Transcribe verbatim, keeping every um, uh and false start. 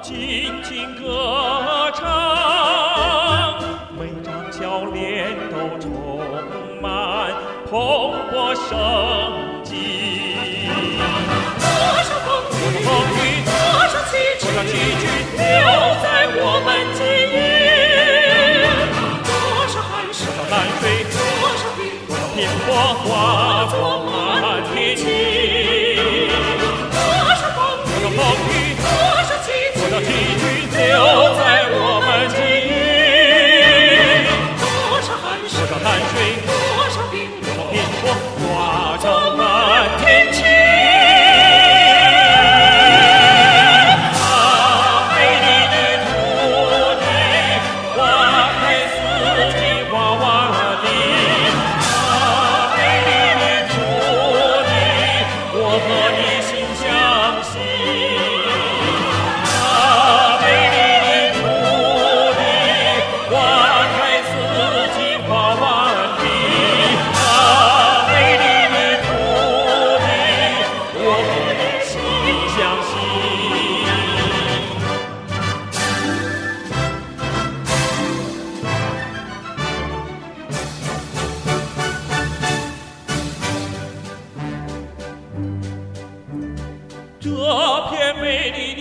尽情歌唱，每张俏脸都充满蓬勃生机。 多少风雨， 风雨， 多少崎岖， 多少崎岖留在我们记忆。多少汗水， 多少汗水， 多少冰， 多少拼搏化作满天星。 多少风雨， 多少风雨， 多少崎岖， 多少崎岖留在我们记忆。 多少汗水， 多少汗水， 多少冰， 多少拼搏化成满天星。啊，美丽的土地，花开四季，娃娃地。啊，美丽的土地，我和你心相惜。啊，美丽的土地，花开四季，花万里。啊，美丽的土地，我和你心相惜。这片美丽